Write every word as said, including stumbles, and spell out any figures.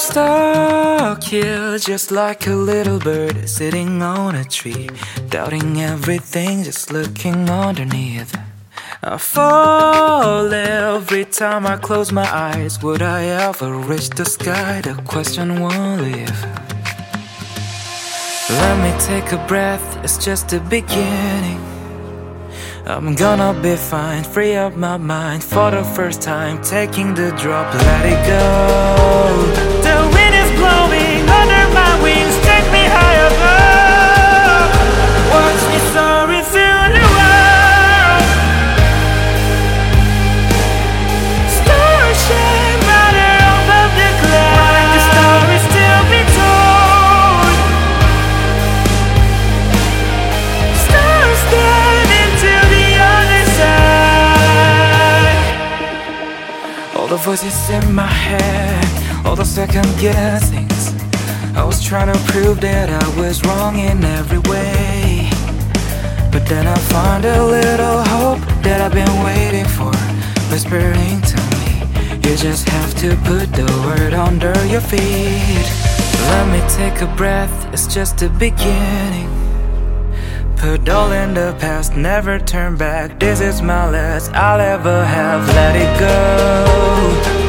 stuck here just like a little bird sitting on a tree, doubting everything, just looking underneath. I fall every time I close my eyes. Would I ever reach the sky? The question won't leave. Let me take a breath, it's just the beginning. I'm gonna be fine, free up my mind for the first time, taking the drop, let it go. The wind is blowing under my wings, take me high above. Watch me soaring through the world. Stars shine brighter above the clouds, like the story still be told. Stars dive into the other side. All the voices in my head, all the second guessings, I was trying to prove that I was wrong in every way. But then I found a little hope that I've been waiting for, whispering to me, you just have to put the word under your feet. Let me take a breath, it's just the beginning. Put all in the past, never turn back. This is my last I'll ever have, let it go.